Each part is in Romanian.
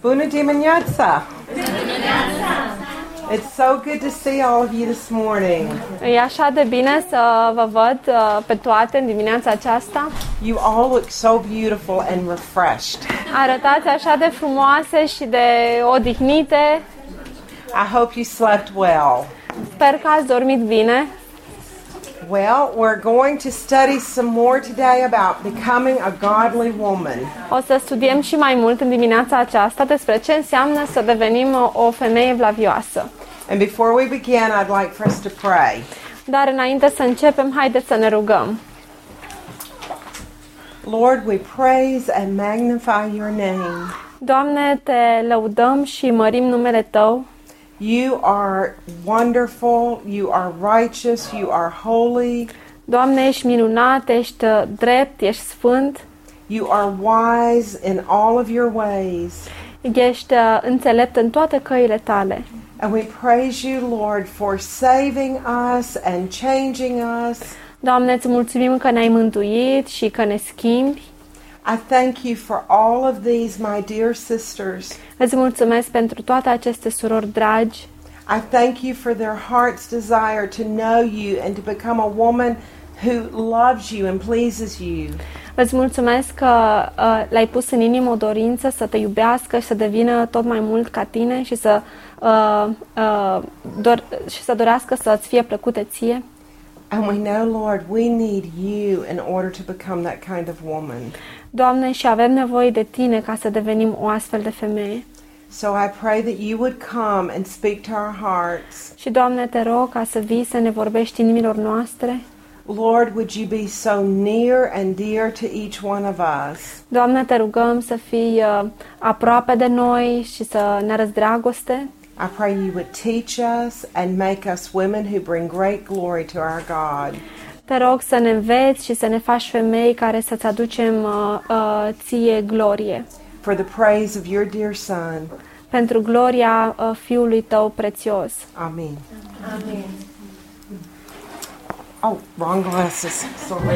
Bună dimineața! It's so good to see all of you this morning. E așa de bine să vă văd pe toate în dimineața aceasta. You all look so beautiful and refreshed. Arătați așa de frumoase și de odihnite. I hope you slept well. Sper că ați dormit bine. Well, we're going to study some more today about becoming a godly woman. O să studiem și mai mult în dimineața aceasta despre ce înseamnă să devenim o femeie evlavioasă. And before we begin, I'd like for us to pray. Dar înainte să începem, haideți să ne rugăm. Lord, we praise and magnify your name. Doamne, te lăudăm și mărim numele Tău. You are wonderful, you are righteous, you are holy. Doamne, ești minunat, ești drept, ești sfânt. You are wise in all of your ways. Ești înțelept în toate căile Tale. And we praise you, Lord, for saving us and changing us. Doamne, îți mulțumim că ne-ai mântuit și că ne schimbi. I thank you for all of these, my dear sisters. Îți mulțumesc pentru toate aceste surori dragi. I thank you for their heart's desire to know you and to become a woman who loves you and pleases you. Îți mulțumesc că le-ai pus în inimă o dorință să te iubească și să devină tot mai mult ca tine și să dorească să-ți fie plăcute ție. And we know, Lord, we need you in order to become that kind of woman. Doamne, și avem nevoie de Tine ca să devenim o astfel de femeie. So I pray that you would come and speak to our hearts. Și, Doamne, te rog ca să vii să ne vorbești inimilor noastre. Lord, would you be so near and dear to each one of us? Doamne, te rugăm să fii aproape de noi și să ne arăți dragoste. I pray you would teach us and make us women who bring great glory to our God. Te rog să ne înveți și să ne faci femei care să-ți aducem ție glorie. For the praise of your dear Son. Pentru gloria Fiului Tău prețios. Amen. Amen. Oh, wrong glasses. Sorry.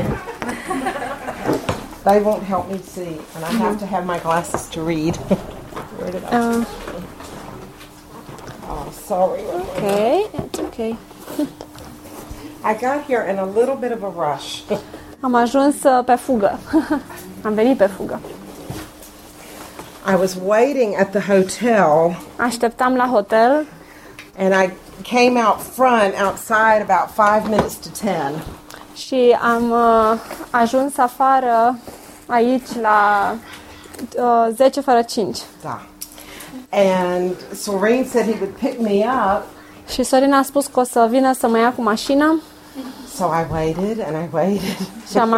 They won't help me see, and I have to have my glasses to read. Where did I? Oh, sorry. Okay, it's okay. I got here in a little bit of a rush. Am ajuns pe fugă. Am venit pe fugă. I was waiting at the hotel. Așteptam la hotel. And I came out front outside about 5 minutes to 10. Și am ajuns afară aici la 10 fără 5. Da. And Soren said he would pick me up. Și Sorin a spus că o să vină să mă ia cu mașina. So I waited and I waited. Și am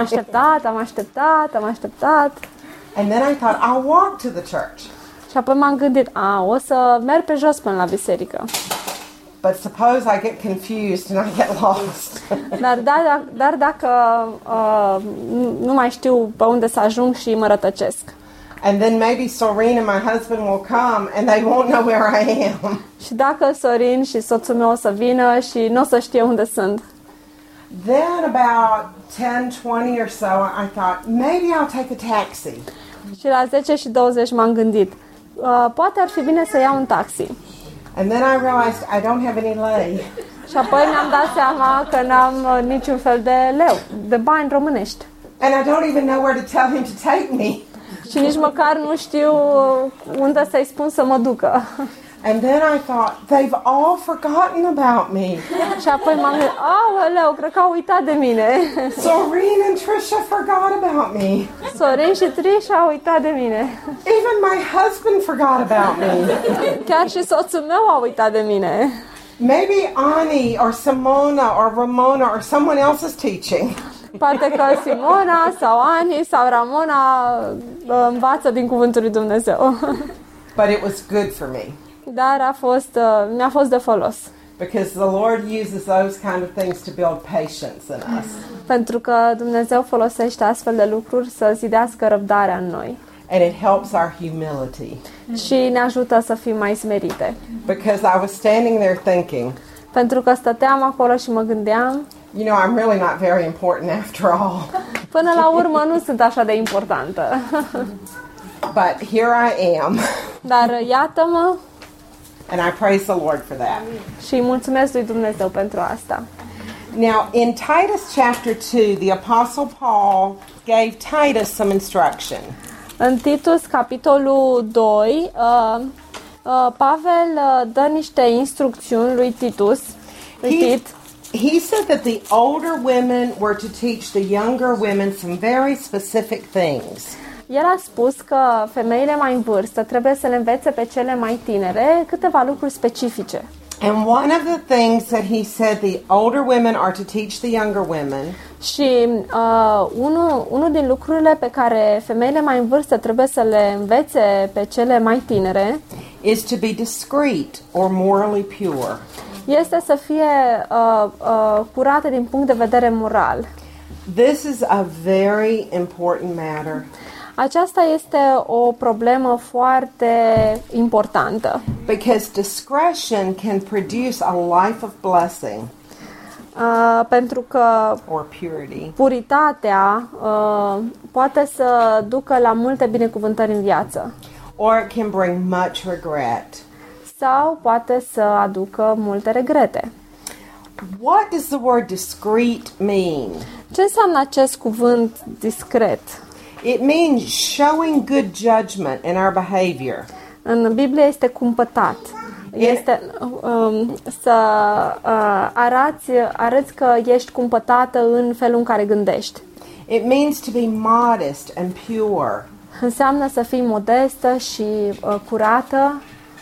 așteptat. And then I thought, I'll walk to the church. Și apoi m-am gândit, o să merg pe jos până la biserică. But suppose I get confused and I get lost. Dar dacă nu mai știu pe unde să ajung și mă rătăcesc. And then maybe Soren and my husband will come and they won't know where I am. Și dacă Sorin și soțul meu o să vină și nu o să știe unde sunt. Then about 10:20 or so, I thought, maybe I'll take a taxi. Și la 10 și 20 m-am gândit, poate ar fi bine să iau un taxi. And then I realized I don't have any lei. Și apoi mi-am dat seama că n-am niciun fel de bani românești. And I don't even know where to tell him to take me. Și nici măcar nu știu unde să-i spun să mă ducă. And then I thought, they've all forgotten about me. Și apoi m-am gândit, aoleu, cred că au uitat de mine. Soren and Trisha forgot about me. Sorin și Trisha au uitat de mine. Even my husband forgot about me. Chiar și soțul meu a uitat de mine. Maybe Ani or Simona or Ramona or someone else is teaching. Poate că Simona sau Ani sau Ramona învață din cuvântul lui Dumnezeu. But it was good for me. Dar mi-a fost de folos. Because the Lord uses those kind of things to build patience in us. Pentru că Dumnezeu folosește astfel de lucruri să zidească răbdarea în noi. And it helps our humility. Și ne ajută să fim mai smerite. Because I was standing there thinking, pentru că stăteam acolo și mă gândeam, you know, I'm really not very important after all. Până la urmă nu sunt așa de importantă. But here I am. Dar iată-mă And I praise the Lord for that. și îi mulțumesc lui Dumnezeu pentru asta. Now, in Titus chapter 2, the Apostle Paul gave Titus some instruction. În Titus, capitolul 2, Pavel dă niște instrucțiuni lui Titus. He said that the older women were to teach the younger women some very specific things. El a spus că femeile mai în vârstă trebuie să le învețe pe cele mai tinere câteva lucruri specifice. And one of the things that he said the older women are to teach the younger women Și unul din lucrurile pe care femeile mai în vârstă trebuie să le învețe pe cele mai tinere is to be discreet or morally pure. este să fie curate din punct de vedere moral. This is a very important matter. Aceasta este o problemă foarte importantă. Because discretion can produce a life of blessing Pentru că or purity. puritatea poate să ducă la multe binecuvântări în viață Or it can bring much regret. sau poate să aducă multe regrete. What does the word discreet mean? Ce înseamnă acest cuvânt discret? It means showing good judgment in our behavior. În Biblie este cumpătat. Este să arăți că ești cumpătată în felul în care gândești. It means to be modest and pure. Înseamnă să fii modestă și curată,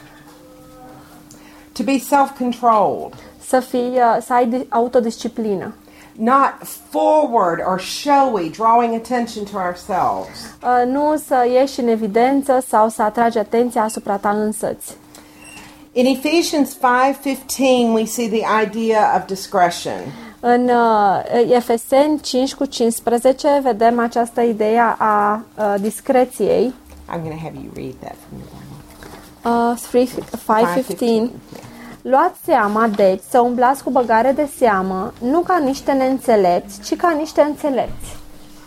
To be self-controlled. să ai autodisciplină. Not forward or showy, drawing attention to ourselves. Nu să ieși în evidență sau să atragi atenția asupra ta însăți. In Ephesians 5:15 we see the idea of discretion. În Efeseni 5:15 vedem această idee a discreției. I'm going to have you read that from your Bible. 5:15. Luați seama, deci, să umblați cu băgare de seamă, nu ca niște neînțelepți, ci ca niște înțelepți.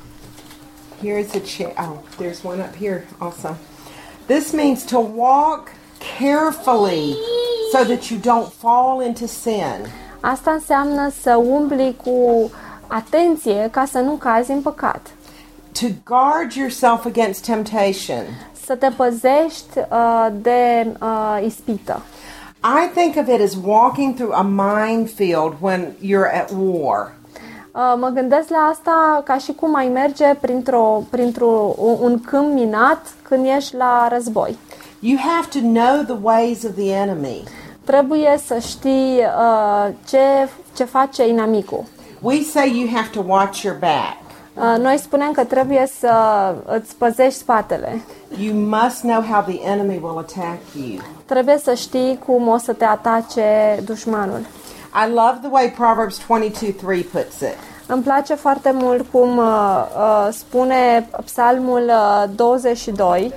Here's a chair. Oh, there's one up here also. This means to walk carefully so that you don't fall into sin. Asta înseamnă să umbli cu atenție ca să nu cazi în păcat. To guard yourself against temptation. Să te păzești de ispită. I think of it as walking through a minefield when you're at war. Mă gândesc la asta ca și cum ai merge printr-un câmp minat când ești la război. You have to know the ways of the enemy. Trebuie să știi ce face inamicul. We say you have to watch your back. Noi spunem că trebuie să îți păzești spatele. You must know how the enemy will attack you. Trebuie să știi cum o să te atace dușmanul. I love the way Proverbs 22:3 puts it. Îmi place foarte mult cum spune Psalmul 22,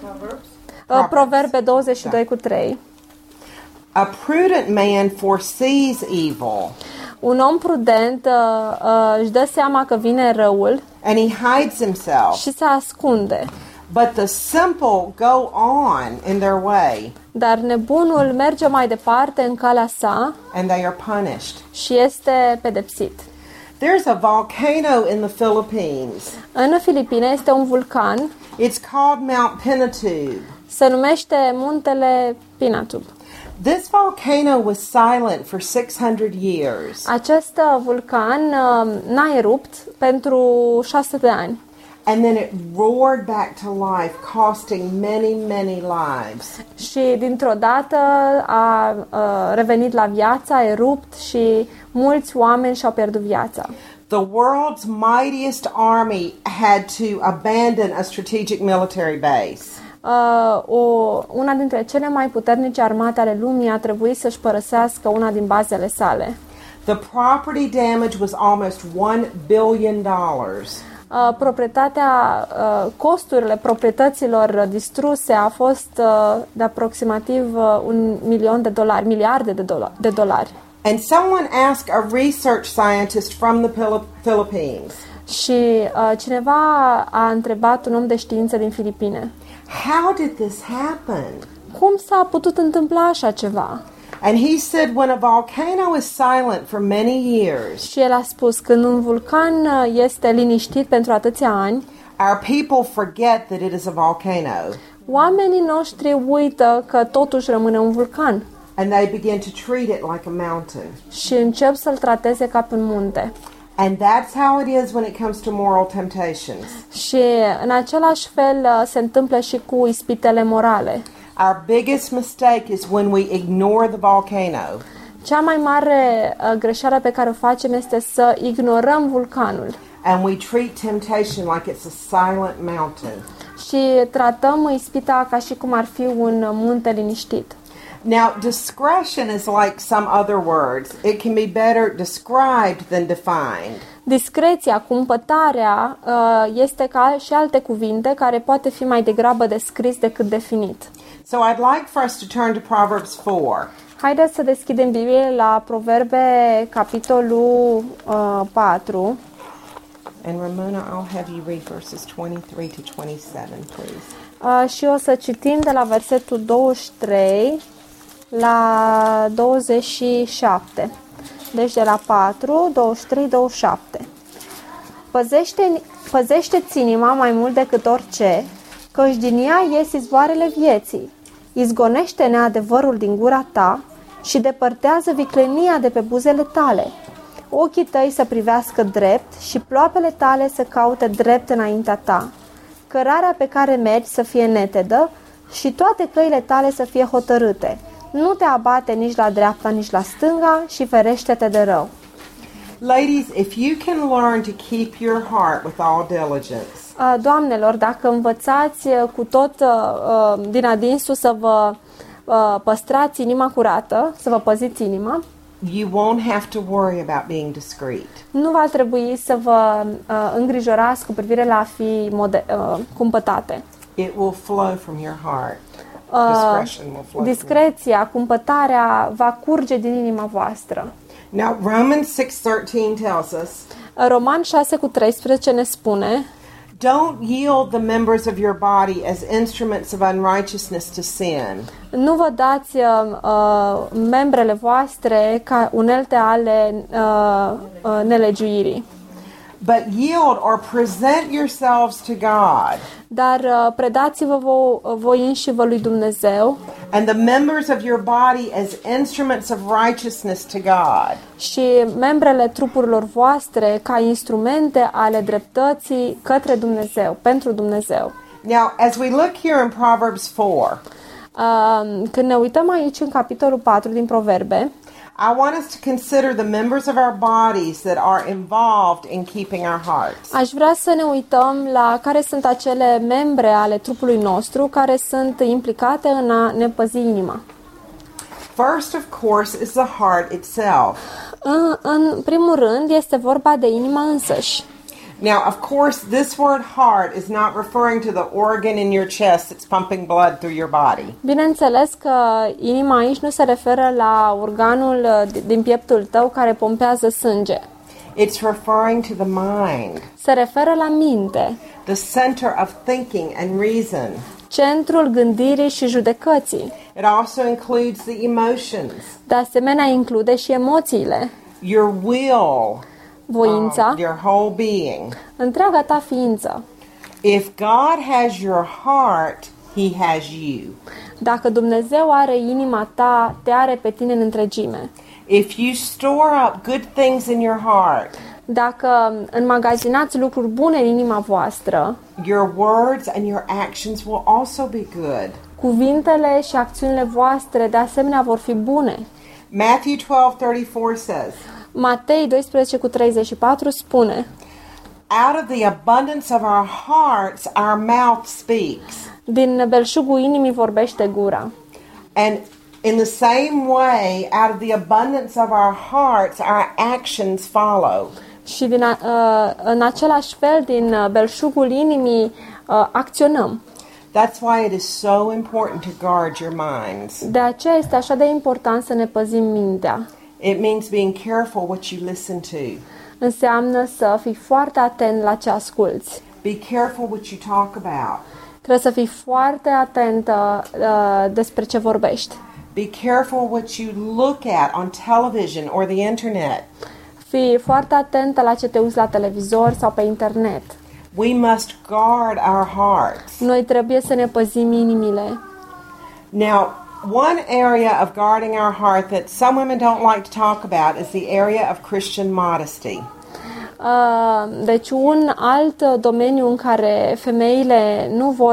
Proverbe 22:3. A prudent man foresees evil, Un om prudent își dă seama că vine răul and he hides himself. și se ascunde. But the simple go on in their way, Dar nebunul merge mai departe în calea sa and they are punished. și este pedepsit. There's a volcano in the Philippines. În Filipine este un vulcan, It's called Mount Pinatubo. se numește muntele Pinatubo. This volcano was silent for 600 years. Acest vulcan n-a erupt pentru 600 de ani. And then it roared back to life, costing many, many lives. Și dintr-o dată a revenit la viață, a erupt și mulți oameni și-au pierdut viața. The world's mightiest army had to abandon a strategic military base. Una dintre cele mai puternice armate ale lumii a trebuit să-și părăsească una din bazele sale. The property damage was almost $1 billion. Costurile proprietăților distruse a fost de aproximativ $1.000.000, miliarde de dolari. And someone asked a research scientist from the Philippines, Și cineva a întrebat un om de știință din Filipine: how did this happen? Cum s-a putut întâmpla așa ceva? And he said, when a volcano is silent for many years, Și el a spus, când un vulcan este liniștit pentru atâția ani, our people forget that it is a volcano. oamenii noștri uită că totuși rămâne un vulcan And they begin to treat it like a mountain. și încep să-l trateze ca pe un munte. And that's how it is when it comes to moral temptations. Și în același fel se întâmplă și cu ispitele morale. Our biggest mistake is when we ignore the volcano. Cea mai mare greșeală pe care o facem este să ignorăm vulcanul And we treat temptation like it's a silent mountain. și tratăm ispita ca și cum ar fi un munte liniștit. Now, discretion is like some other words. It can be better described than defined. Discreția, cumpătarea, este ca și alte cuvinte care poate fi mai degrabă descris decât definit. So I'd like for us to turn to Proverbs 4. Haideți să deschidem Biblie la Proverbe, capitolul 4. And Ramona, I'll have you read verses 23 to 27, please. Și o să citim de la versetul 23 la 27. Deci de la 4, 23, 27. Păzește-ți inima mai mult decât orice, căci din ea ies izvoarele vieții. Izgonește neadevărul din gura ta și depărtează viclenia de pe buzele tale. Ochii tăi să privească drept și ploapele tale să caute drept înaintea ta. Cărarea pe care mergi să fie netedă și toate căile tale să fie hotărâte. Nu te abate nici la dreapta, nici la stânga și ferește-te de rău. Ladies, if you can learn to keep your heart with all diligence, Doamnelor, dacă învățați cu tot din adinsul să vă păstrați inima curată, să vă păziți inima, you won't have to worry about being discreet. nu va trebui să vă îngrijorați cu privire la a fi cumpătate. It will flow from your heart. Discretion will flow. Discreția, cumpătarea va curge din inima voastră. Now, Romans 6:13 tells us, Roman 6:13 ne spune: don't yield the members of your body as instruments of unrighteousness to sin, nu vă dați membrele voastre ca unelte ale nelegiuirii, but yield or present yourselves to God, dar predați-vă voi înșivă lui Dumnezeu and the members of your body as instruments of righteousness to God. și membrele trupurilor voastre ca instrumente ale dreptății către Dumnezeu, pentru Dumnezeu. Now, as we look here in Proverbs 4, Când ne uităm aici în capitolul 4 din Proverbe, I want us to consider the members of our bodies that are involved in keeping our hearts. aș vrea să ne uităm la care sunt acele membre ale trupului nostru care sunt implicate în a ne păzi inima. First, of course, is the heart itself. În primul rând este vorba de inima însăși. Now, of course, this word heart is not referring to the organ in your chest that's pumping blood through your body. Bineînțeles că inima aici nu se referă la organul din pieptul tău care pompează sânge. It's referring to the mind, Se referă la minte, the center of thinking and reason. centrul gândirii și judecății. It also includes the emotions, De asemenea, include și emoțiile, your will, voința, your whole being. întreaga ta ființă. If God has your heart, He has you. Dacă Dumnezeu are inima ta, te are pe tine în întregime. If you store up good things in your heart, Dacă înmagazinați lucruri bune în inima voastră, your words and your actions will also be good. cuvintele și acțiunile voastre de asemenea vor fi bune. Matthew 12:34 says, Matei 12:34 spune: out of the abundance of our hearts, our mouth speaks. din belșugul inimii vorbește gura. And in the same way, out of the abundance of our hearts, our actions follow. Și în același fel, din belșugul inimii acționăm. That's why it is so important to guard your minds. De aceea este așa de important să ne păzim mintea. It means being careful what you listen to. Înseamnă să fii foarte atent la ce asculți. Be careful what you talk about. Trebuie să fii foarte atentă despre ce vorbești. Be careful what you look at on television or the internet. Fii foarte atentă la ce te uiți la televizor sau pe internet. We must guard our hearts. Noi trebuie să ne păzim inimile. Now, one area of guarding our heart that some women don't like to talk about is the area of Christian modesty. Deci un alt domeniu în care femeile nu vor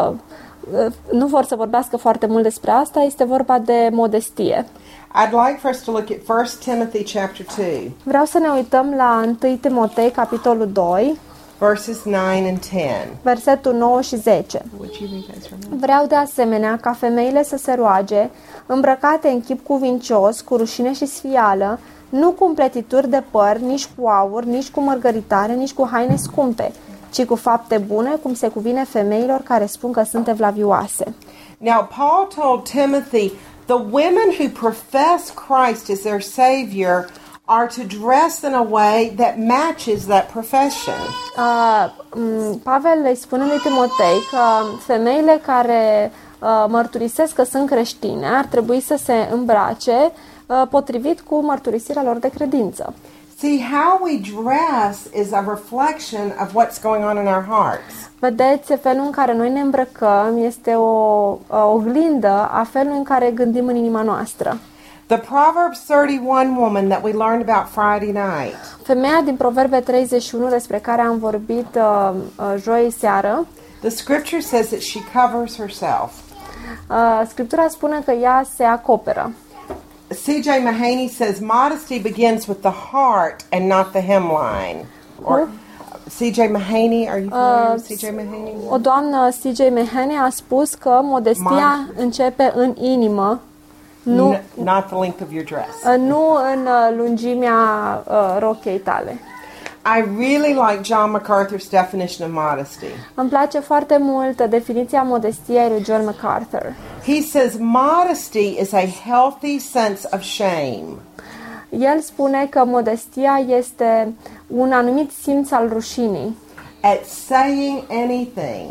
să vorbească foarte mult despre asta este vorba de modestie. I'd like for us to look at 1 Timothy chapter 2, Vreau să ne uităm la 1 Timotei, capitolul 2, verses 9 and 10. versetul 9 și 10. Would you read those for me? Vreau de asemenea ca femeile să se roage, îmbrăcate în chip cuvincios, cu rușine și sfială, nu cu împletituri de păr, nici cu aur, nici cu mărgăritare, nici cu haine scumpe, ci cu fapte bune, cum se cuvine femeilor care spun că sunt evlavioase. Now, Paul told Timothy, the women who profess Christ as their Savior are to dress in a way that matches that profession. Pavel îi spune lui Timotei că femeile care mărturisesc că sunt creștine ar trebui să se îmbrace potrivit cu mărturisirea lor de credință. See, how we dress is a reflection of what's going on in our hearts. Vedeți, felul în care noi ne îmbrăcăm este o oglindă a felului în care gândim în inima noastră. The Proverbs 31 woman that we learned about Friday night, Femeia din Proverbe 31 despre care am vorbit joi seară, the scripture says that she covers herself. Scriptura spune că ea se acoperă. C.J. Mahaney says modesty begins with the heart and not the hemline. Or C.J. Mahaney, are you familiar with C.J. Mahaney? O doamnă, C.J. Mahaney, a spus că modestia începe în inimă, nu, Not the length of your dress. nu în lungimea rochei tale. I really like John MacArthur's definition of modesty. Îmi place foarte mult definiția modestiei lui John MacArthur. He says modesty is a healthy sense of shame. El spune că modestia este un anumit simț al rușinii. At saying anything.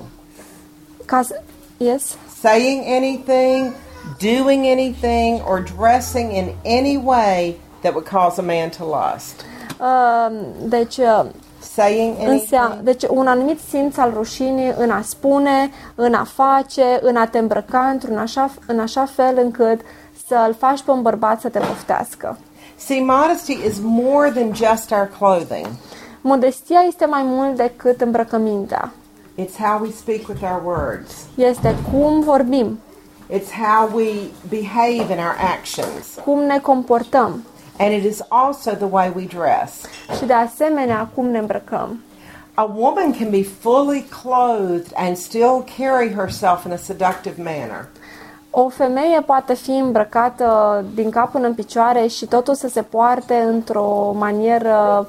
Yes? Saying anything, doing anything, or dressing in any way that would cause a man to lust. Deci, Saying anything. deci un anumit simț al rușinii în a spune, în a face, în a te îmbrăca în așa fel încât să-l faci pe un bărbat să te poftească. See, modesty is more than just our clothing. Modestia este mai mult decât îmbrăcămintea. It's how we speak with our words. Este cum vorbim, It's how we behave in our actions. cum ne comportăm And it is also the way we dress. și de asemenea cum ne îmbrăcăm. A woman can be fully clothed and still carry herself in a seductive manner. O femeie poate fi îmbrăcată din cap până în picioare și totul să se poarte într-o manieră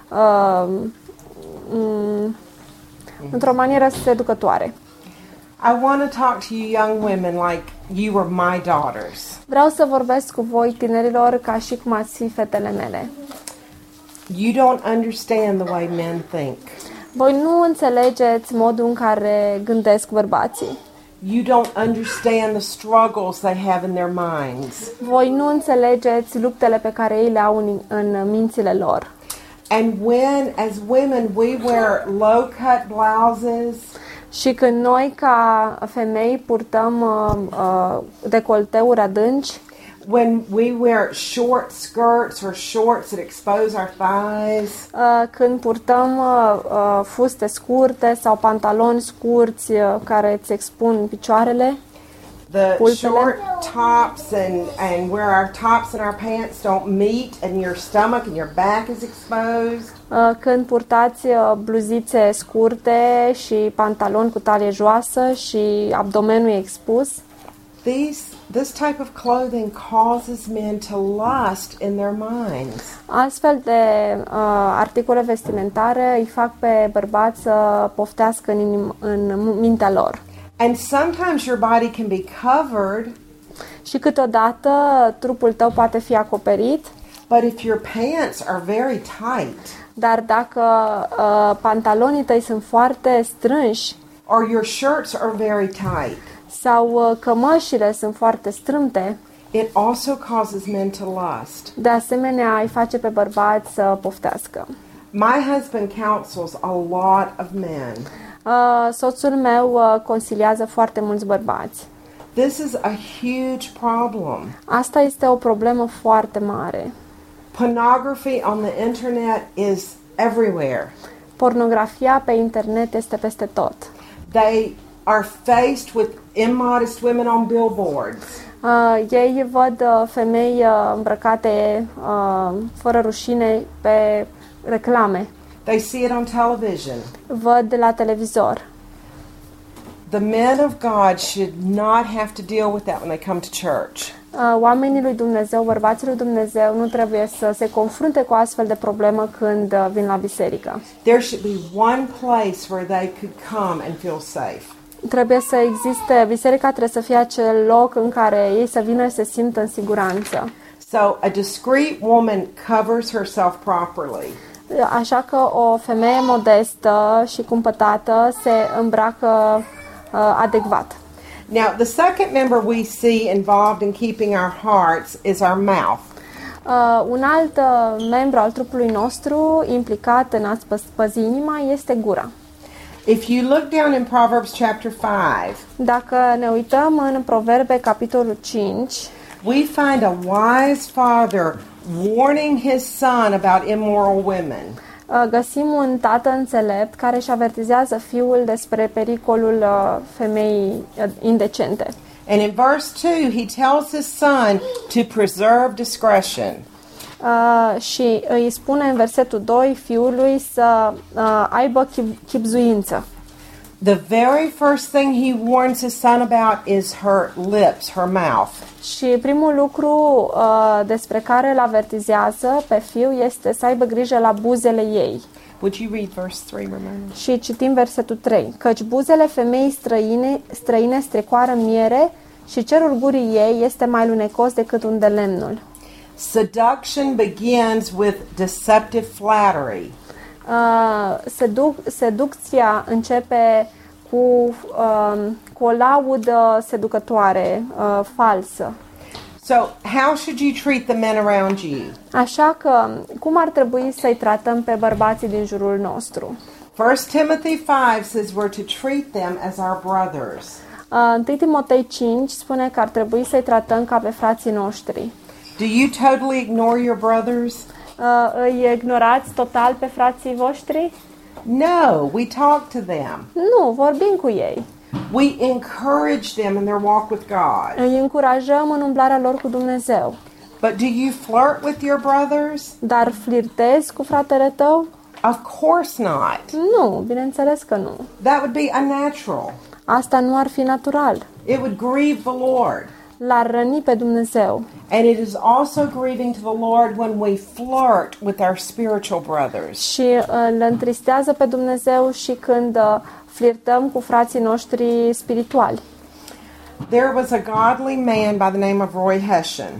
seducătoare. I want to talk to you young women like you were my daughters. Vreau să vorbesc cu voi, tinerilor, ca și cum ați fi fetele mele. You don't understand the way men think. Voi nu înțelegeți modul în care gândesc bărbații. You don't understand the struggles they have in their minds. Voi nu înțelegeți luptele pe care ei le au în mințile lor. And when, as women, we wear low-cut blouses, Și când noi, ca femei, purtăm decolteuri adânci, when we wear short skirts or shorts that expose our thighs, când purtăm fuste scurte sau pantaloni scurți care îți expun picioarele, the pulpele. short tops and where our tops and our pants don't meet and your stomach and your back is exposed. Când purtați bluzițe scurte și pantaloni cu talie joasă și abdomenul e expus, This type of clothing causes men to lust in their minds. astfel de articole vestimentare îi fac pe bărbați să poftească în mintea lor. And sometimes your body can be covered, Și câteodată trupul tău poate fi acoperit, but if your pants are very tight, dar dacă pantalonii tăi sunt foarte strânși, or your shirts are very tight, sau cămășile sunt foarte strâmte, it also causes men to lust. de asemenea îi face pe bărbați să poftească. My husband counsels a lot of men. Soțul meu consiliază foarte mulți bărbați. This is a huge problem. Asta este o problemă foarte mare. Pornography on the internet is everywhere. Pornografia pe internet este peste tot. They are faced with immodest women on billboards. Ei văd femei îmbrăcate fără rușine pe reclame. They see it on television. Văd la televizor. The men of God should not have to deal with that when they come to church. Oamenii lui Dumnezeu, bărbații lui Dumnezeu nu trebuie să se confrunte cu astfel de problemă când vin la biserică. There should be one place where they could come and feel safe. Trebuie să existe, biserica trebuie să fie acel loc în care ei să vină și se simtă în siguranță. So a discreet woman covers herself properly. Așa că o femeie modestă și cumpătată se îmbracă adecvat. Now, the second member we see involved in keeping our hearts is our mouth. Un alt membru al trupului nostru implicat în a păzi inima este gura. If you look down in Proverbs chapter 5, Dacă ne uităm în Proverbe, capitolul 5, we find a wise father warning his son about immoral women. găsim un tată înțelept care își avertizează fiul despre pericolul femeii indecente. And in verse 2, he tells his son to preserve discretion. Și îi spune în versetul 2 fiului să aibă chibzuință. The very first thing he warns his son about is her lips, her mouth. Și primul lucru despre care îl avertizează pe fiu este să aibă grijă la buzele ei. Would you read verse 3, Ramona? Și citim versetul 3. Căci buzele femeii străine strecoară miere și cerul gurii ei este mai lunecos decât un de lemnul. Seduction begins with deceptive flattery. Seducția începe cu o laudă seducătoare, falsă. So, how should you treat the men around you? Așa că, cum ar trebui să-i tratăm pe bărbații din jurul nostru? 1 Timothy 5 says we're to treat them as our brothers. 1 Timotei 5 spune că ar trebui să-i tratăm ca pe frații noștri. Do you totally ignore your brothers? Îi ignorați total pe frații voștri? No, we talk to them. Nu, vorbim cu ei. We encourage them in their walk with God. Îi încurajăm în umblarea lor cu Dumnezeu. But do you flirt with your brothers? Dar flirtezi cu fratele tău? Of course not. Nu, bineînțeles că nu. That would be unnatural. Asta nu ar fi natural. It would grieve the Lord. L-ar răni pe Dumnezeu. And it is also grieving to the Lord when we flirt with our spiritual brothers. Și îl întristează pe Dumnezeu și când flirtăm cu frații noștri spirituali. There was a godly man by the name of Roy Hession.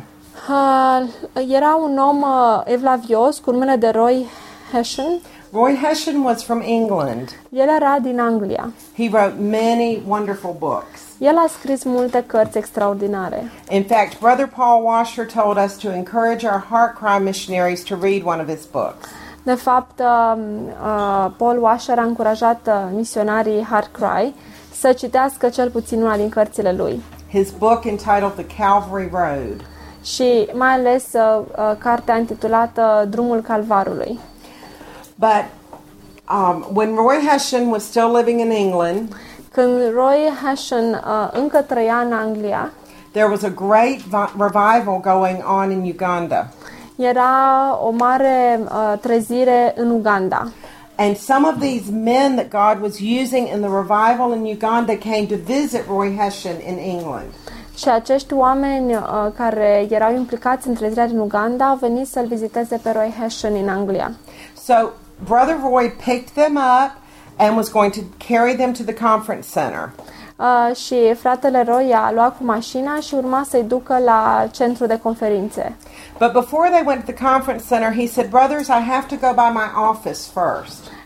Era un om evlavios cu numele de Roy Hession. Roy Hession was from England. El era din Anglia. He wrote many wonderful books. El a scris multe cărți extraordinare. In fact, Brother Paul Washer told us to encourage our heart cry missionaries to read one of his books. De fapt, Paul Washer a încurajat misionarii Heart Cry să citească cel puțin una din cărțile lui. His book entitled The Calvary Road. Și mai ales cartea intitulată Drumul Calvarului. But when Roy Hession was still living in England, când Roy Hession încă trăia în Anglia, there was a great revival going on in Uganda. Era o mare trezire în Uganda. And some of these men that God was using in the revival in Uganda came to visit Roy Hession in England. Și acești oameni care erau implicați în trezirea din Uganda au venit să-l viziteze pe Roy Hession în Anglia. So Brother Roy picked them up and was going to carry them to the conference center. Și fratele Roy a luat cu mașina și urma să-i ducă la centru de conferințe. But before they went to the conference center, he said, "Brothers, I have to go by my office first."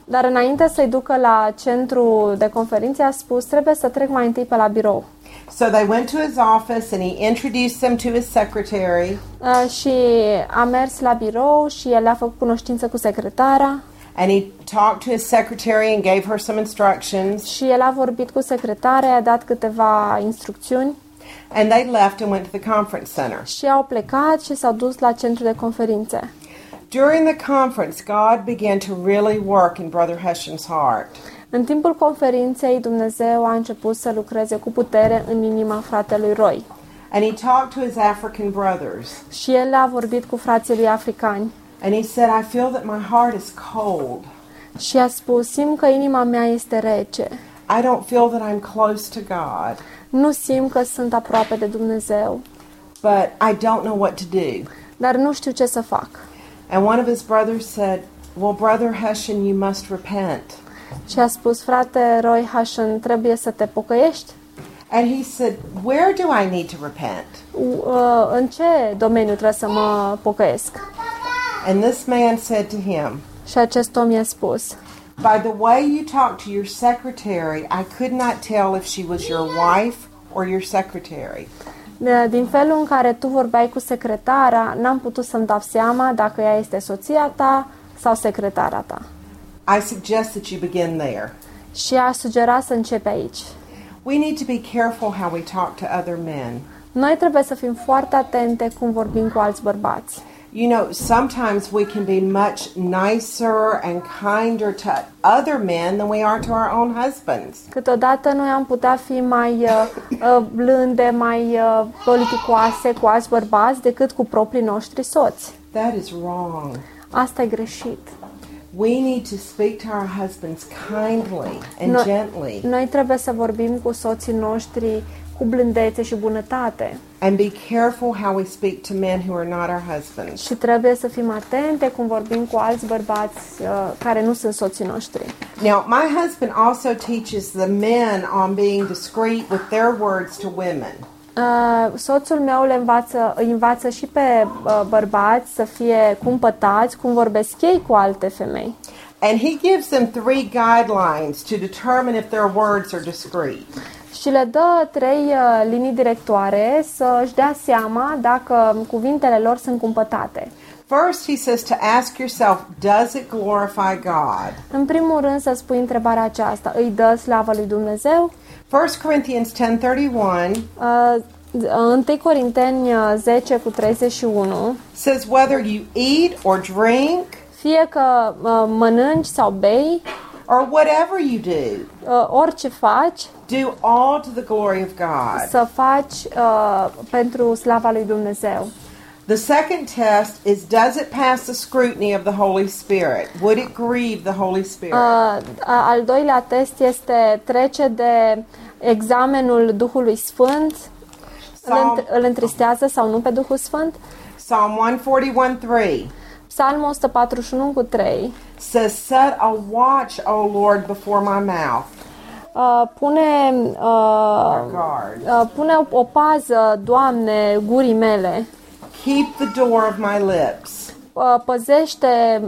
Dar înainte să-i ducă la centru de conferințe, a spus, trebuie să trec mai întâi pe la birou. So they went to his office and he introduced them to his secretary. Și a mers la birou și el a făcut cunoștință cu secretara. And he talked to his secretary and gave her some instructions. Și el a vorbit cu secretarea, a dat câteva instrucțiuni. And they left and went to the conference center. Și au plecat și s-au dus la centru de conferințe. During the conference, God began to really work in Brother Hession's heart. În timpul conferinței, Dumnezeu a început să lucreze cu putere în inima fratelui Roy. And he talked to his African brothers. Și el a vorbit cu frații lui africani. And he said, I feel that my heart is cold. Și a spus, simt că inima mea este rece. I don't feel that I'm close to God. Nu simt că sunt aproape de Dumnezeu. But I don't know what to do. Dar nu știu ce să fac. And one of his brothers said, well, Brother Hession, you must repent. Și a spus, frate Roy Hession, trebuie să te pocăiești? And he said, where do I need to repent? În ce domeniu trebuie să mă pocăiesc? And this man said to him, Și acest om i-a spus, by the way you talk to your secretary, I could not tell if she was your wife or your secretary. din felul în care tu vorbeai cu secretara, n-am putut să-mi dau seama dacă ea este soția ta sau secretara ta. I suggest that you begin there. Și a sugerat să începi aici. We need to be careful how we talk to other men. Noi trebuie să fim foarte atente cum vorbim cu alți bărbați. You know, sometimes we can be much nicer and kinder to other men than we are to our own husbands. Câteodată noi am putea fi mai blânde, mai politicoase cu alți bărbați decât cu proprii noștri soți. That is wrong. Asta e greșit. We need to speak to our husbands kindly and gently. Noi trebuie să vorbim cu soții noștri cu blândețe și bunătate. And be careful how we speak to men who are not our husbands. Și trebuie să fim atente cum vorbim cu alți bărbați care nu sunt soții noștri. Now, my husband also teaches the men on being discreet with their words to women. Soțul meu îi învață și pe bărbați să fie cumpătați cum vorbesc ei cu alte femei. And he gives them 3 guidelines to determine if their words are discreet. Și le dă 3 linii directoare să își dea seama dacă cuvintele lor sunt cumpătate. First, he says to ask yourself, does it glorify God? În primul rând să spui întrebarea aceasta, îi dă slavă lui Dumnezeu? 1 Corinthians 10:31 1 Corinteni 10:31 says whether you eat or drink fie că mănânci sau bei or whatever you do, orice faci, do all to the glory of God. să faci pentru slava lui Dumnezeu. The second test is, does it pass the scrutiny of the Holy Spirit? Would it grieve the Holy Spirit? Al doilea test este trece de examenul Duhului Sfânt. Îl întristează sau nu pe Duhul Sfânt? Psalm 141:3 Psalmul 141:3 says, set a watch, O Lord, before my mouth. Pune o pază, Doamne, gurii mele. Keep the door of my lips. Păzește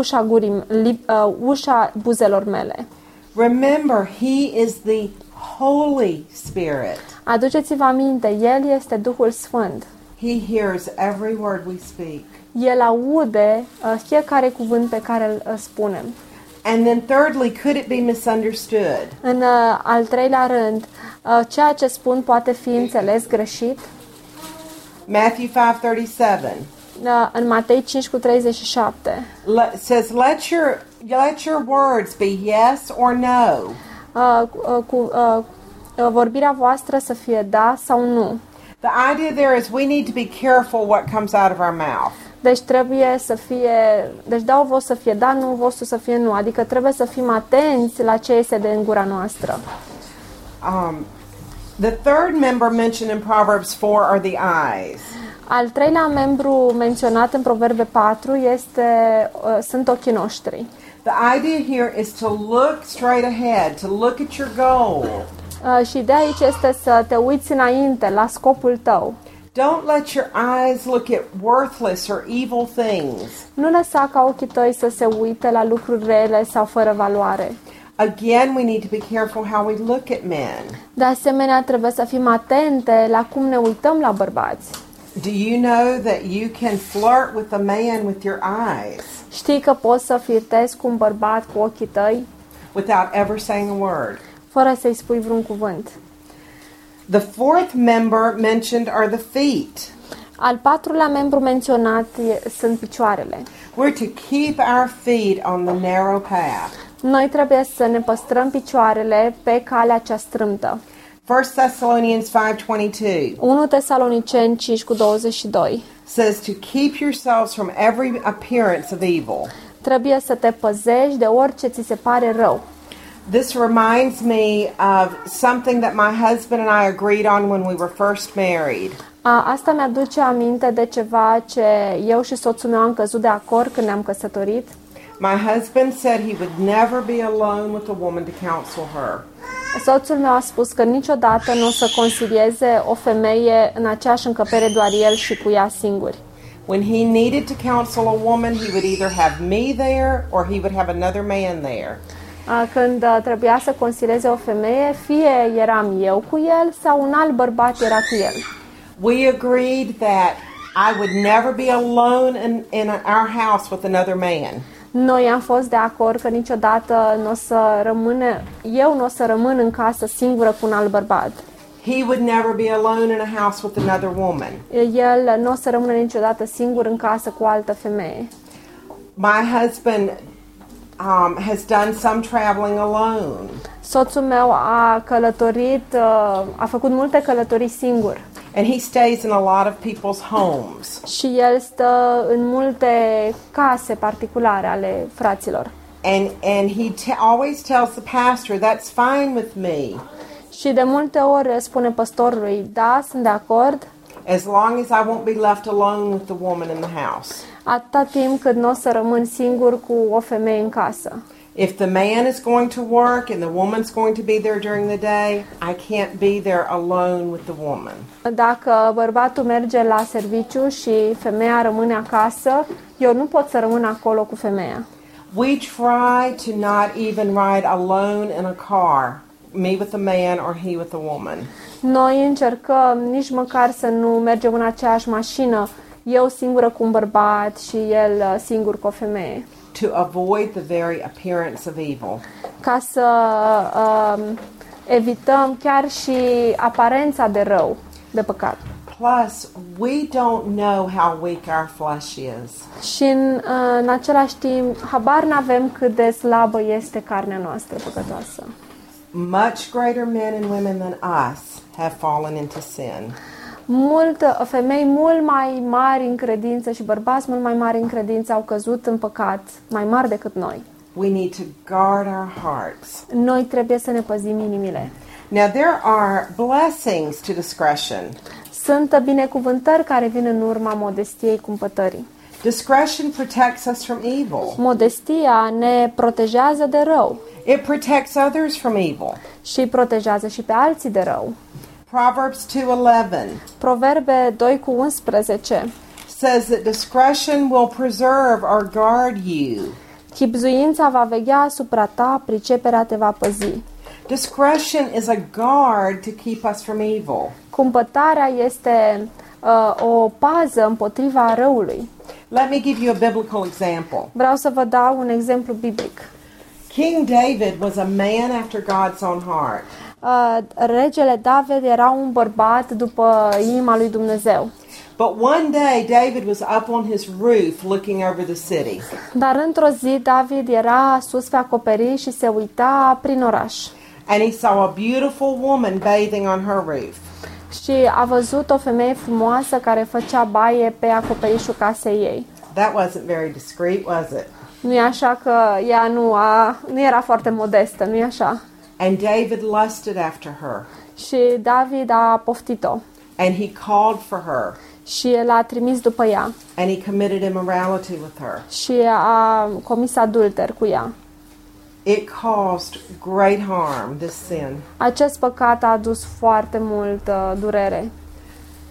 ușa buzelor mele. Remember, He is the Holy Spirit. Aduceți-vă aminte, El este Duhul Sfânt. He hears every word we speak. El aude fiecare cuvânt pe care îl spunem. And then thirdly, could it be misunderstood? În al treilea rând, ceea ce spun poate fi înțeles greșit. Matthew 5:37 în Matei 5:37 says, let your words be yes or no. Vorbirea voastră să fie da sau nu. The idea there is we need to be careful what comes out of our mouth. Deci trebuie să fie, deci da-o vostru să fie da, nu vostru să fie nu. Adică trebuie să fim atenți la ce iese din gura noastră. The third member mentioned in Proverbs 4 are the eyes. Al treilea membru menționat în Proverbe 4 sunt ochii noștri. The idea here is to look straight ahead, to look at your goal. Și de aici este să te uiți înainte, la scopul tău. Don't let your eyes look at worthless or evil things. Nu lăsa ca ochii tăi să se uite la lucruri rele sau fără valoare. Again, we need to be careful how we look at men. De asemenea, trebuie să fim atente la cum ne uităm la bărbați. Do you know that you can flirt with a man with your eyes Știi că poți să flirtezi cu un bărbat cu ochii tăi without ever saying a word? fără să-i spui vreun cuvânt. The fourth member mentioned are the feet. Al patrulea membru menționat sunt picioarele. We're to keep our feet on the narrow path. Noi trebuie să ne păstrăm picioarele pe calea cea strâmtă. 1 Thessalonians 5:22 1 Tesaloniceni 5:22 says to keep yourselves from every appearance of evil. Trebuie să te păzești de orice ți se pare rău. This reminds me of something that my husband and I agreed on when we were first married. Asta mi-aduce aminte de ceva ce eu și soțul meu am căzut de acord când ne-am căsătorit. My husband said he would never be alone with a woman to counsel her. Soțul meu a spus că niciodată nu o să consilieze o femeie în aceeași încăpere doar el și cu ea singuri. When he needed to counsel a woman, he would either have me there or he would have another man there. Când trebuia să consilieze o femeie, fie eram eu cu el sau un alt bărbat era cu el. We agreed that I would never be alone in our house with another man. Noi am fost de acord că niciodată eu nu o să rămân în casă singură cu un alt bărbat. He would never be alone in a house with another woman. El nu o să rămână niciodată singur în casă cu o altă femeie. My husband has done some traveling alone. Soțul meu a călătorit, a făcut multe călătorii singur. And he stays in a lot of people's homes. Și el stă în multe case particulare ale fraților. And he always tells the pastor, that's fine with me. Și de multe ori spune pastorului, da, sunt de acord, as long as I won't be left alone with the woman in the house. atâta timp cât nu o să rămân singur cu o femeie în casă. If the man is going to work and the woman's going to be there during the day, I can't be there alone with the woman. Dacă bărbatul merge la serviciu și femeia rămâne acasă, eu nu pot să rămân acolo cu femeia. We try to not even ride alone in a car, me with a man or he with a woman. Noi încercăm nici măcar să nu mergem în aceeași mașină, eu singură cu un bărbat și el singur cu o femeie. To avoid the very appearance of evil. Ca să evităm chiar și aparența de rău, de păcat. Plus, we don't know how weak our flesh is. Și în același timp, habar n-avem cât de slabă este carnea noastră păcătoasă. Much greater men and women than us have fallen into sin. Femei mult mai mari în credință și bărbați mult mai mari în credință au căzut în păcat, mai mari decât noi. We need to guard our hearts. Noi trebuie să ne păzim inimile. Now there are blessings to discretion. Sunt binecuvântări care vin în urma modestiei cumpătării. Discretion protects us from evil. Modestia ne protejează de rău. It protects others from evil. Și îi protejează și pe alții de rău. Proverbs 2:11 Proverbe 2:11 says that discretion will preserve or guard you. Chibzuința va veghea asupra ta, priceperea te va păzi. Discretion is a guard to keep us from evil. Cumpătarea este o pază împotriva răului. Let me give you a biblical example. Vreau să vă dau un exemplu biblic. King David was a man after God's own heart. Regele David era un bărbat după inima lui Dumnezeu. But one day David was up on his roof looking over the city. Dar într-o zi David era sus pe acoperiș și se uita prin oraș. And he saw a beautiful woman bathing on her roof. Și a văzut o femeie frumoasă care făcea baie pe acoperișul casei ei. That wasn't very discreet, was it? Nu e așa că ea nu era foarte modestă, nu e așa? And David lusted after her. Și David a poftit-o. And he called for her. Și el a trimis după ea. And he committed immorality with her. Și a comis adulter cu ea. It caused great harm, this sin. Acest păcat a adus foarte mult durere.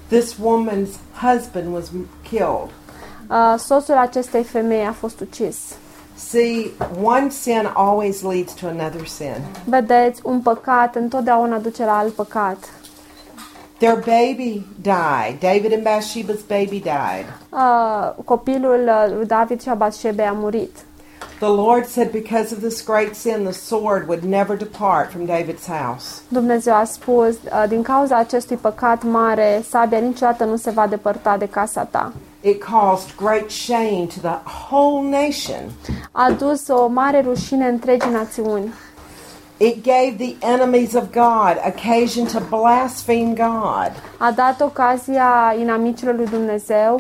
This woman's husband was killed. Soțul acestei femei a fost ucis. See, one sin always leads to another sin. Vedeți, un păcat întotdeauna duce la alt păcat. Their baby died. David and Bathsheba's baby died. Copilul lui David și a Batșebei a murit. The Lord said because of this great sin, the sword would never depart from David's house. Dumnezeu a spus, din cauza acestui păcat mare, sabia niciodată nu se va depărta de casa ta. It caused great shame to the whole nation. A dus o mare rușine întregii națiuni. It gave the enemies of God occasion to blaspheme God. A dat ocazia inamicilor lui Dumnezeu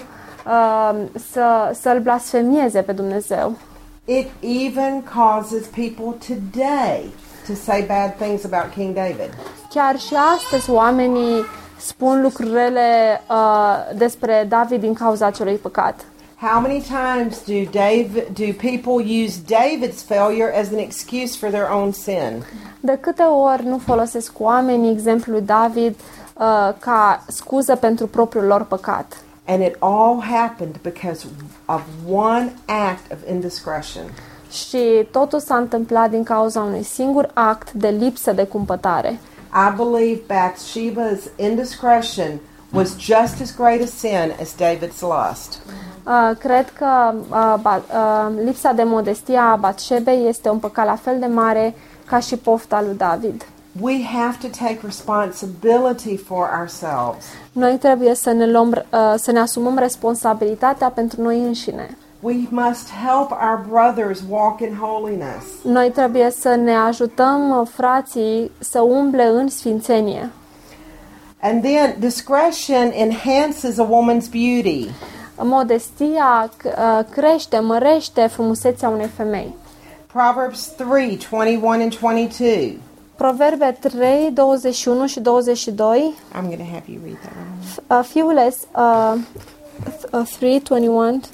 să-l blasfemieze pe Dumnezeu. It even causes people today to say bad things about King David. Chiar și astăzi oamenii spun lucruri rele despre David din cauza acelui păcat. How many times do people use David's failure as an excuse for their own sin? De câte ori nu folosesc oamenii exemplul lui David ca scuză pentru propriul lor păcat? And it all happened because of one act of indiscretion. Și totul s-a întâmplat din cauza unui singur act de lipsă de cumpătare. I believe Bathsheba's indiscretion was just as great a sin as David's lust. Cred că lipsa de modestie a Batșebei este un păcat la fel de mare ca și pofta lui David. We have to take responsibility for ourselves. Noi trebuie să ne asumăm responsabilitatea pentru noi înșine. We must help our brothers walk in holiness. Noi trebuie să ne ajutăm frații să umble în sfințenie. And then discretion enhances a woman's beauty. Modestia mărește frumusețea unei femei. Proverbs 3:21 and 22. Proverbe 3, 21 și 22. I'm going to have you read that one. Fiule, 3, 21 and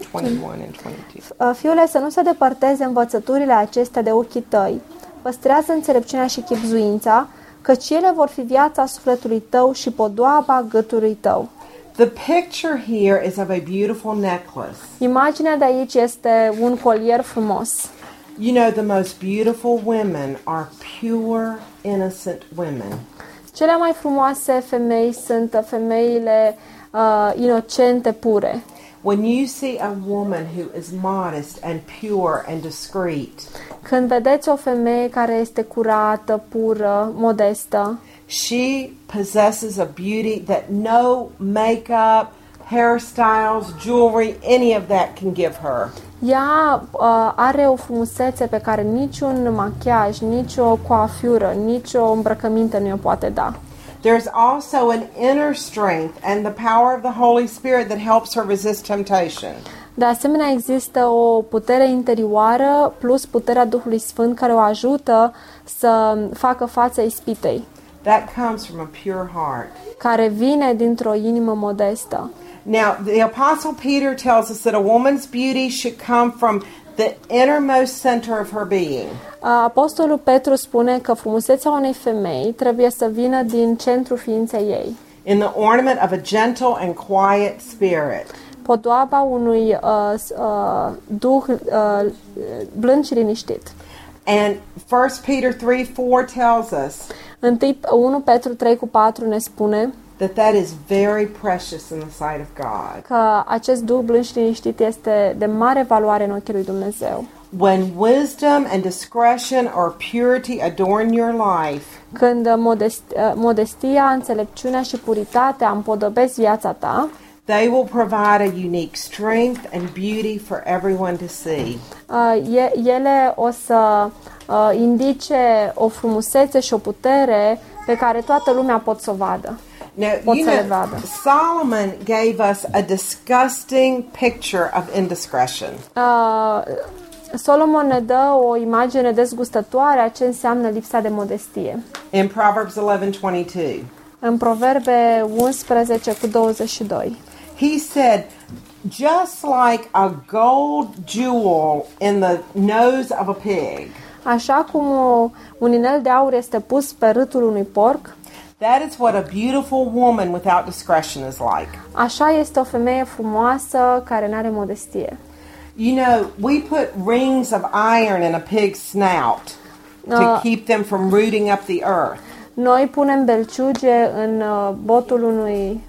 22. Fiule, să nu se depărteze învățăturile acestea de ochii tăi. Păstrează înțelepciunea și chibzuința, căci ele vor fi viața sufletului tău și podoaba gâtului tău. The picture here is of a beautiful necklace. Imaginea de aici este un colier frumos. You know, the most beautiful women are pure, innocent women. Cele mai frumoase femei sunt femeile inocente, pure. When you see a woman who is modest and pure and discreet, când vedeți o femeie care este curată, pură, modestă, she possesses a beauty that no makeup, hairstyles, jewelry, any of that can give her. Ea are o frumusețe pe care niciun machiaj, nicio coafură, nicio îmbrăcăminte nu o poate da. There's also an inner strength and the power of the Holy Spirit that helps her resist temptation. De asemenea, există o putere interioară plus puterea Duhului Sfânt care o ajută să facă față ispitei. That comes from a pure heart. Care vine dintr-o inimă modestă. Now, the Apostle Peter tells us that a woman's beauty should come from the innermost center of her being. Apostolul Petru spune că frumusețea unei femei trebuie să vină din centrul ființei ei. In the ornament of a gentle and quiet spirit. Podoaba unui duh blând și liniștit. And 1 Peter 3:4 tells us 1 Petru 3:4 ne spune that is very precious in the sight of God. Că acest duh blând și liniștit este de mare valoare în ochii lui Dumnezeu. When wisdom and discretion or purity adorn your life, când modestia, înțelepciunea și puritatea împodobesc viața ta, they will provide a unique strength and beauty for everyone to see. Ele o să indice o frumusețe și o putere pe care toată lumea pot să o vadă. Now, you know, Solomon gave us a disgusting picture of indiscretion. Solomon ne dă o imagine dezgustătoare a ce înseamnă lipsa de modestie. In Proverbs 11:22. În Proverbe 11:22. He said, just like a gold jewel in the nose of a pig. Așa cum un inel de aur este pus pe râtul unui porc, That is what a beautiful woman without discretion is like. Așa este o femeie frumoasă care nu are modestie. You know, we put rings of iron in a pig's snout to keep them from rooting up the earth. Noi punem belciuge în botul unui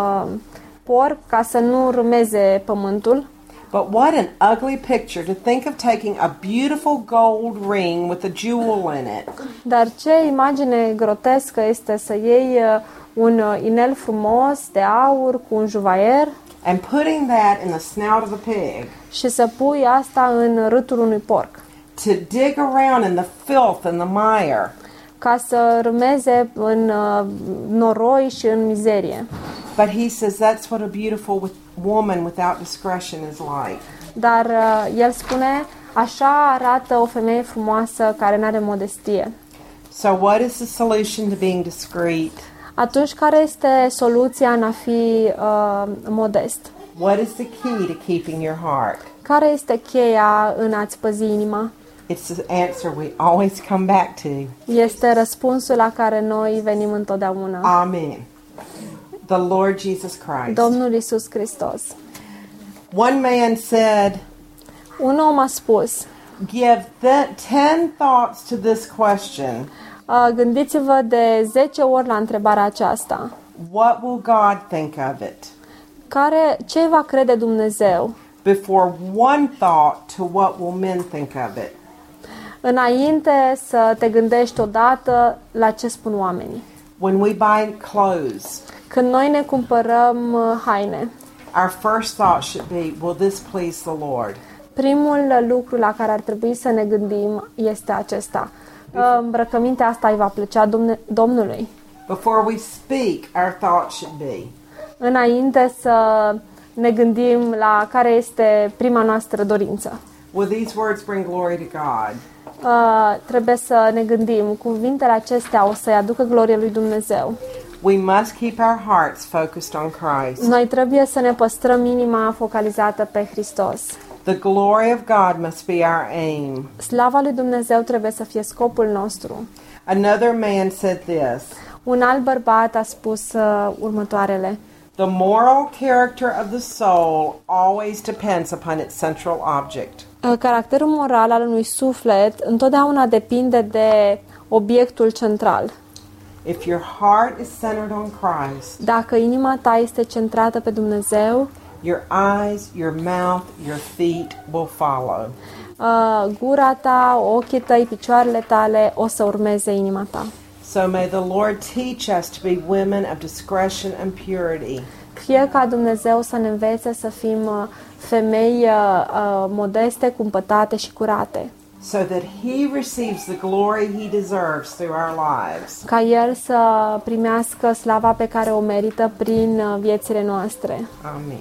porc ca să nu râmeze pământul. But what an ugly picture to think of taking a beautiful gold ring with a jewel in it Dar ce imagine grotescă este să iei un inel frumos de aur cu un juvaier and putting that in the snout of a pig și să pui asta în râtul unui porc, to dig around in the filth and the mire. ca să râmeze în noroi și în mizerie. But he says that's what a beautiful woman without discretion is like. Dar el spune, așa arată o femeie frumoasă care nu are modestie. So what is the solution to being discreet? Atunci, care este soluția în a fi modest? What is the key to keeping your heart? Care este cheia în a-ți păzi inima? It's the answer we always come back to. Este răspunsul la care noi venim întotdeauna. Amen. The Lord Jesus Christ. Domnul Iisus Hristos. One man said, Un om a spus, give 10 thoughts to this question. gândiți-vă de 10 ori la întrebarea aceasta. What will God think of it? Ce va crede Dumnezeu? Before one thought to what will men think of it. Înainte să te gândești odată la ce spun oamenii. When we buy clothes, Când noi ne cumpărăm haine, our first thought should be, will this please the Lord? primul lucru la care ar trebui să ne gândim este acesta. Îmbrăcămintea asta îi va plăcea Domnului. Before we speak, our thought should be, Înainte să ne gândim la care este prima noastră dorință. will these words bring glory to God? Trebuie să ne gândim, cuvintele acestea o să-i aducă glorie lui Dumnezeu. We must keep our hearts focused on Christ. Noi trebuie să ne păstrăm inima focalizată pe Hristos. The glory of God must be our aim. Slava lui Dumnezeu trebuie să fie scopul nostru. Another man said this, Un alt bărbat a spus următoarele. the moral character of the soul always depends upon its central object. Caracterul moral al unui suflet întotdeauna depinde de obiectul central. If your heart is centered on Christ, Dacă inima ta este centrată pe Dumnezeu, your eyes, your mouth, your feet will follow. gura ta, ochii tăi, picioarele tale o să urmeze inima ta. So may the Lord teach us to be women of discretion and purity. Fie ca Dumnezeu să ne învețe să fim femei modeste, cumpătate și curate. So that He receives the glory He deserves through our lives. Ca El să primească slava pe care o merită prin viețile noastre. Amen.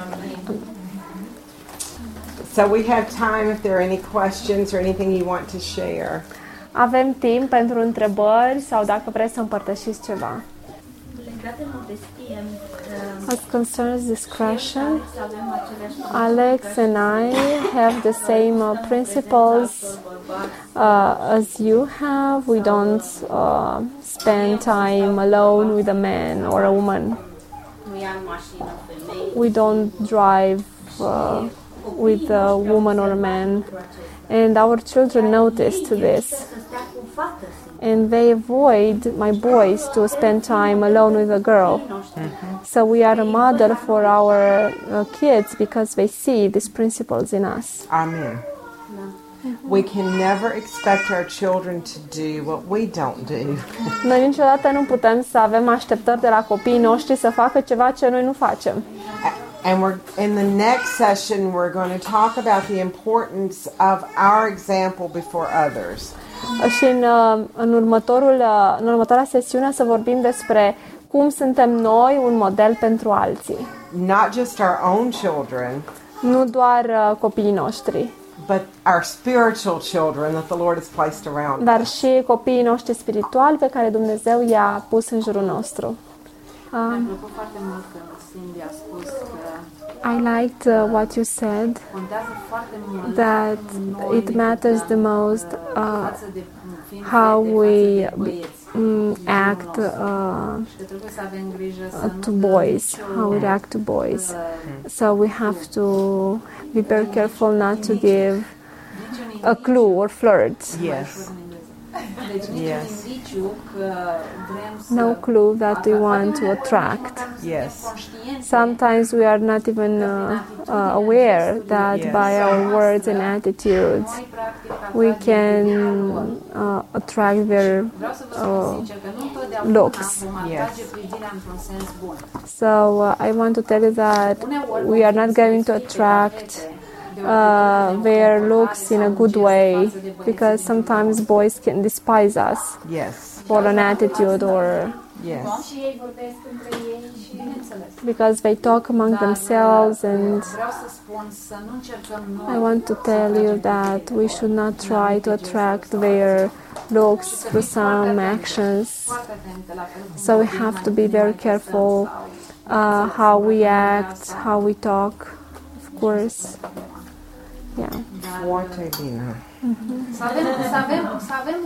So we have time if there are any questions or anything you want to share. Avem timp pentru întrebări sau dacă vreți să împărtășiți ceva. Legat de modestie, As concerns discretion, Alex and I have the same principles as you have. We don't spend time alone with a man or a woman. nu ia în mașină femei, We don't drive with a woman or a man. And our children notice to this. să stea cu fată, And they avoid, my boys, to spend time alone with a girl. So we are a model for our kids because they see these principles in us. Amen. We can never expect our children to do what we don't do. Noi niciodată nu putem să avem așteptări de la copiii noștri să facă ceva ce noi nu facem. And we're in the next session we're going to talk about the importance of our example before others. Și în următoarea sesiune să vorbim despre cum suntem noi un model pentru alții. Not just our own children, Nu doar copiii noștri, but our spiritual children that the Lord has placed around dar us. și copiii noștri spirituali pe care Dumnezeu i-a pus în jurul nostru. Mi-a plăcut foarte mult că Cindy a spus că I liked what you said, contează foarte mult that noi it matters the most față de fiind how fete, we față de băieți. act Și că trebuie să avem grijă să to nu boys, how we react to boys. So we have to be very careful not to give a clue or flirt. Yes. Deci niciun indiciu că vrem să No clue that we want to attract. Yes. Sometimes we are not even aware that by our words and attitudes we can attract their vreau să vă spun sincer că nu întotdeauna looks. vom atrage privirea într-un sens bun. So I want to tell you that we are not going to attract their looks in a good way, because sometimes boys can despise us Yes. for an attitude or Yes. Și ei vorbesc între ei și Bineînțeles. because they talk among themselves, and Vreau să spun să nu încercăm noi. I want to tell you that we should not try to attract their looks through some actions. Foarte atente la felul cum So we have to be very careful how we act, how we talk, of course. Yeah. Foarte bine. Să avem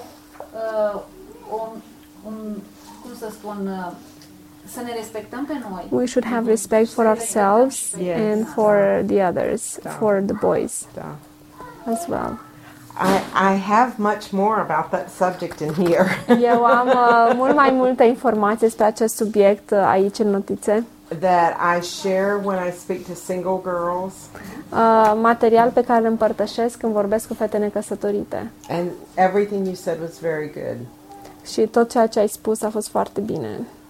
cum să spun, să ne respectăm pe noi. We should have respect for ourselves Yes. and for the others, for the boys Da. as well. I have much more about that subject in here. Eu am mult mai multe informații despre acest subiect aici în notițe. That I share when I speak to single girls, Material pe care îl împărtășesc când vorbesc cu fete necăsătorite. and everything you said was very good. Și tot ceea ce ai spus a fost foarte bine.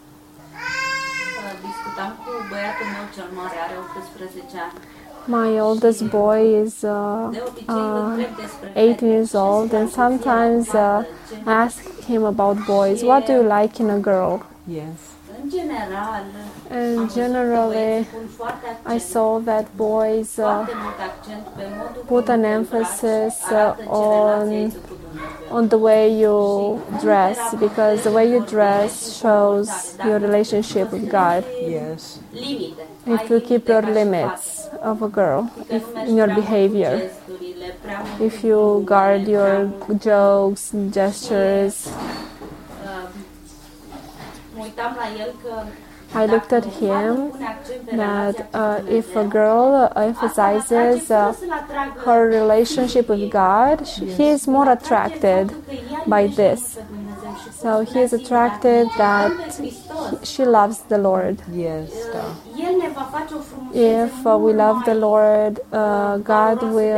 discutam cu băiatul meu cel mare, are 18 ani. My oldest boy is De obicei îl întreb despre 18 years old, and sometimes I ask him about boys. What do you like in a girl? Yes. În general, And am văzut că generally, băieții pun foarte I accent, saw that boys foarte mult accent pe modul put cum an te emphasis îmbraci, arată ce relație ai on tu cu Dumnezeu. on the way you dress, because the way you dress shows your relationship with God. Yes. Limite. If you keep your limits of a girl, if in your behavior, if you guard your jokes, gestures. Mă uitam la el că I looked at him that if a girl emphasizes her relationship with God, he is more attracted by this. So he is attracted that she loves the Lord. Yes. Da. If we love the Lord, God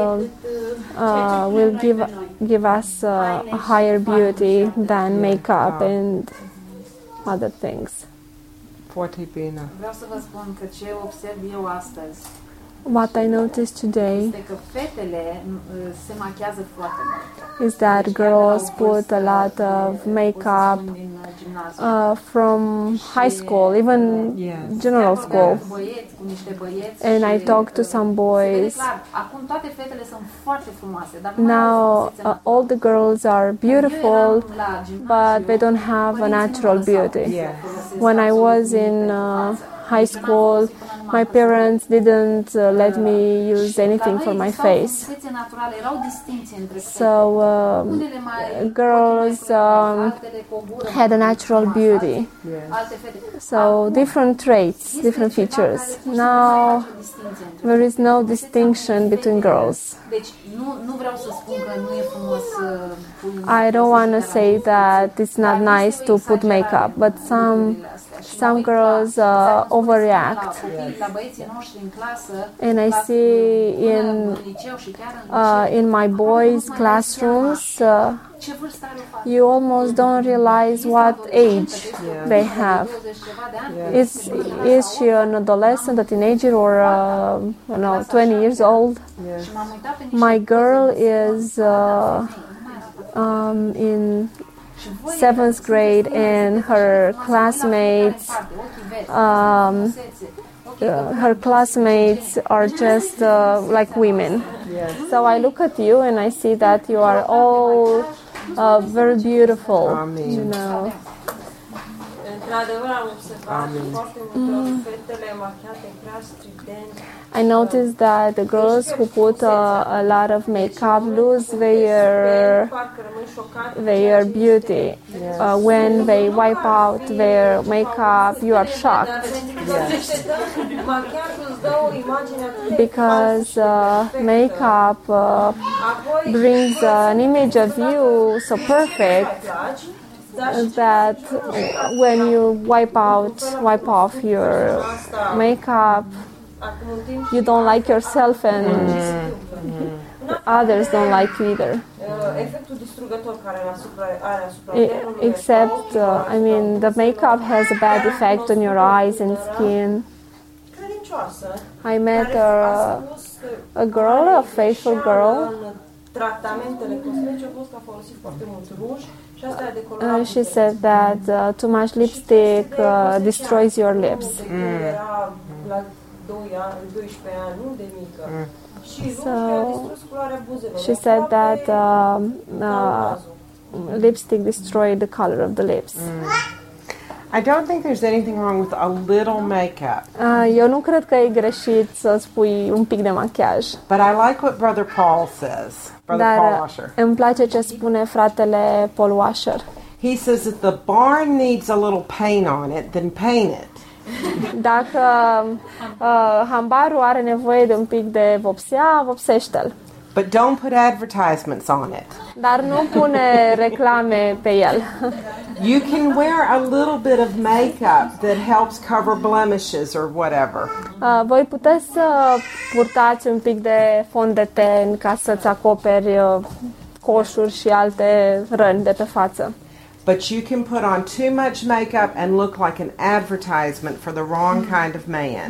will give us a higher beauty than makeup and other things. Foarte bine. Vreau să vă spun că ce observ eu astăzi What I noticed today este că fetele se machează foarte mult. is that girls put a lot of makeup Din gimnaziu. from high school, even general school. Băieți cu niște băieți. And I și, talked to some se vede boys. clar, acum toate fetele sunt foarte frumoase, dar nu mai au Now frumusețea naturală. all the girls are beautiful, Eu eram la gimnaziu, but they don't have a părinții natural nu mă lăsau beauty. să Yeah. folosesc When I absolut was in high school, my parents didn't let me use anything for my face. So girls had a natural beauty. So different traits, different features. Now there is no distinction between girls. I don't want to say that it's not nice to put makeup, but some girls overreact. And I see in my boys' classrooms, you almost don't realize what age they have. Is she an adolescent, a teenager, or 20 years old? My girl is in 7th grade, and her classmates are just like women. So I look at you and I see that you are all very beautiful. Amen. You know. Într-adevăr, am observat că foarte multe ori fetele machiate prea strident. I noticed that the girls who put a lot of makeup lose their beauty. When they wipe out their makeup, you are shocked because makeup brings an image of you so perfect that when you wipe off your makeup, you don't like yourself and others don't like you either. Except, the makeup has a bad effect on your eyes and skin. I met a girl, a faithful girl. She said that too much lipstick destroys your lips. So she said that lipstick destroyed the color of the lips. I don't think there's anything wrong with a little makeup. Eu nu cred că e greșit să spui un pic de machiaj. But I like what Brother Paul says. Brother Paul Washer. Îmi place ce spune fratele Paul Washer. He says if the barn needs a little paint on it, then paint it. Dacă hambarul are nevoie de un pic de vopsea, vopsește-l. But don't put advertisements on it. Dar nu pune reclame pe el. You can wear a little bit of makeup that helps cover blemishes or whatever. Voi puteți să purtați un pic de fond de ten ca să-ți acoperi coșuri și alte răni de pe față. But you can put on too much makeup and look like an advertisement for the wrong kind of man.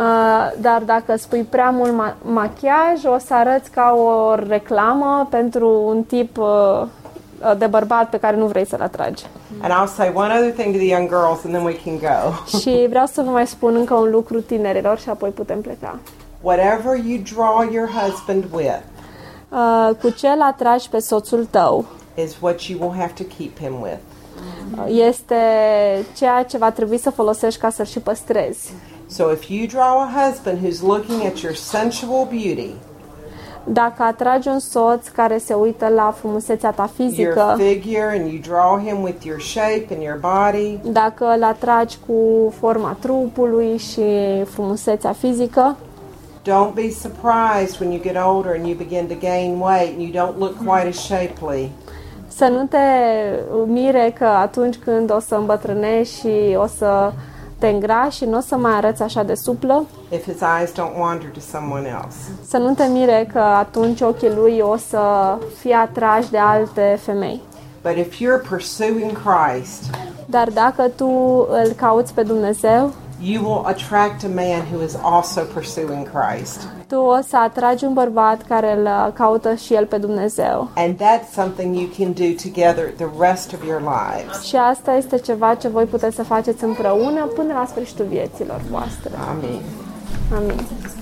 Dar dacă spui prea mult machiaj, o să arăți ca o reclamă pentru un tip de bărbat pe care nu vrei să-l atragi. And I'll say one other thing to the young girls and then we can go. Și vreau să vă mai spun încă un lucru tinerilor și apoi putem pleca. Whatever you draw your husband with, cu ce îl atragi pe soțul tău, is what you will have to keep him with. Este ceea ce va trebui să folosești ca să-l și păstrezi. So if you draw a husband who's looking at your sensual beauty, dacă atragi un soț care se uită la frumusețea ta fizică, your figure, and you draw him with your shape and your body, dacă îl atragi cu forma trupului și frumusețea fizică, don't be surprised when you get older and you begin to gain weight and you don't look quite as shapely. Să nu te mire că atunci când o să îmbătrânești și o să te îngrași și nu o să mai arăți așa de suplă, if his eyes don't wander to someone else. Să nu te mire că atunci ochii lui o să fie atrași de alte femei. But if you're pursuing Christ, dar dacă tu îl cauți pe Dumnezeu, you will attract a man who is also pursuing Christ. Tu o să atragi un bărbat care îl caută și el pe Dumnezeu. And that's something you can do together the rest of your lives. Și asta este ceva ce voi puteți să faceți împreună până la sfârșitul vieților voastre. Amin. Amin.